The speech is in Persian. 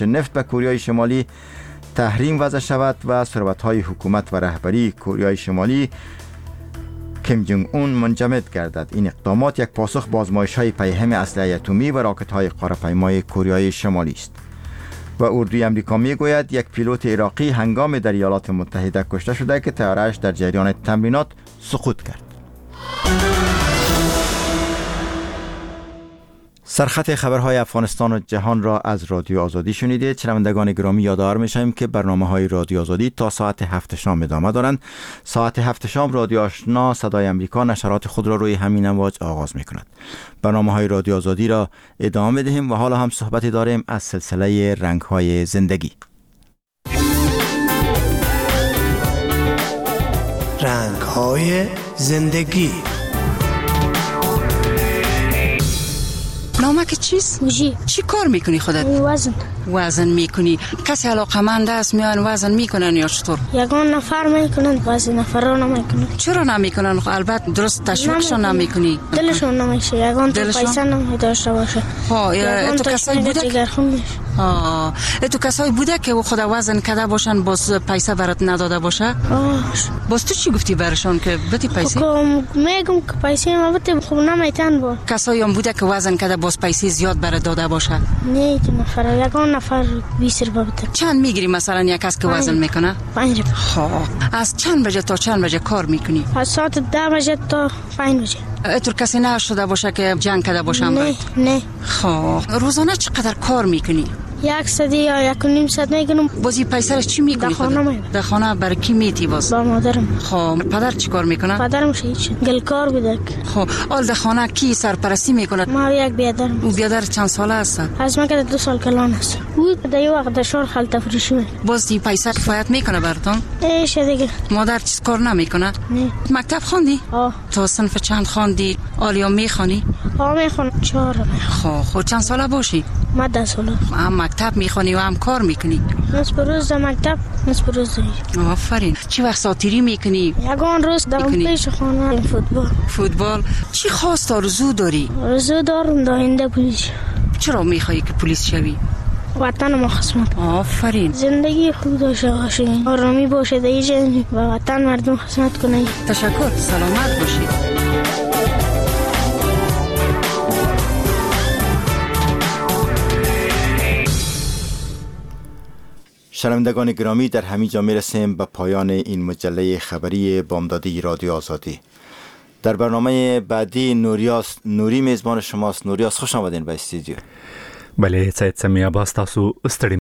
نفت به کوریای شمالی تحریم وضع شود و ثروت‌های حکومت و رهبری کوریای شمالی کیم جونگ اون منجمد گردد. این اقدامات یک پاسخ به آزمایش‌های پیهم اسلحه اتمی و راکت‌های قاره‌پیمای کوریای شمالی است. و اردوی امریکا میگوید یک پیلوت عراقی هنگام در ایالات متحده کشته شده که طیاره‌اش در جریان تمرینات سقوط کرد. سرخط خبرهای افغانستان و جهان را از رادیو آزادی شنیدید. شنوندگان گرامی، یادآور می‌شویم که برنامه‌های رادیو آزادی تا ساعت 7 شام ادامه دارند. ساعت 7 شام رادیو آشنا صدای امریکا نشرات خود را روی همین امواج آغاز می‌کند. برنامه‌های رادیو آزادی را ادامه می‌دهیم و حالا هم صحبتی داریم از سلسله رنگ‌های زندگی. رنگ‌های زندگی. نامه که چیست؟ موجی. چی کار میکنی خودت؟ وزن میکنی. کسی علاقمند است میان وزن میکنن یا چطور؟ یگان نفر میکنن، بعضی نفرا نمیکنن. چرا نمیکنن؟ البته درست تشویقشون نمیکنی. دلشون نمیشه، یگان تو پیسه نمیداشته باشه. تو کسایی بوده که تو کسایی بوده که خود وزن کرده باشن باز پیسه برات نداده باشه؟ باز تو چی گفتی برشون که بتی پیسه؟ میگم که پیسه ما بده خب نمیتن با. کسایی هم بوده که وزن کرده باز پیسه زیاد برات داده باشه؟ نه تو نفر، یگان نفر 20 روپیه بده. چند میگیری مثلا یک کس که وزن میکنه؟ 5 روپیه. از چند بجه تا چند بجه کار میکنی؟ از ساعت 10 بجه تا 5 بجه. اتور کسی نه شده باشه که جنگ کرده باشم؟ نه. روزانه چقدر کار میکنی؟ 100 یا 1.5 میکنم. بازی پیسرش چی میکنی؟ در خانه برای کی میتی باز؟ با مادرم. پدر چی کار میکنه؟ پدرم شهید شد، گلکار بوده. آل در خانه کی سرپرستی میکنه؟ ما یک بیادرم. او بیادر چند ساله است؟ از من که 2 سال کلان است. او در یه وقت در شهر خلط فروشی میکنه. باز دی پیسه کفایت میکنه براتون؟ ایشه دیگه. مادر چیز کار نمیکنه؟ نه. مکتب خواندی؟ تو صنف چند خواندی؟ آلیا میخوانی؟ میخونم 4 میخونم. چند ساله باشی؟ ما 10 ساله. هم مکتب میخونی و هم کار میکنی؟ نصف روز در مکتب، نصف روز در. آفرین. چی وقت ساتیری میکنی؟ یگان روز در پیش خانه فوتبال. چی خواست آرزو داری؟ آرزو دارم در آینده پلیس. چرا میخوایی که پلیس شوی؟ وطن ما خدمت. آفرین. زندگی خوب داشته باشی، آرامی باشه در اینجا و وطن مردم خدمت کنی. تشکر. سلامت باشی. شنوندگان گرامی، در همین جا میرسیم به پایان این مجله خبری بامدادی رادیو آزادی. در برنامه بعدی نوری میزبان شماست. نوریاس، خوش آمدین به استودیو. بله، سید سمی عباس، تاسو ستړي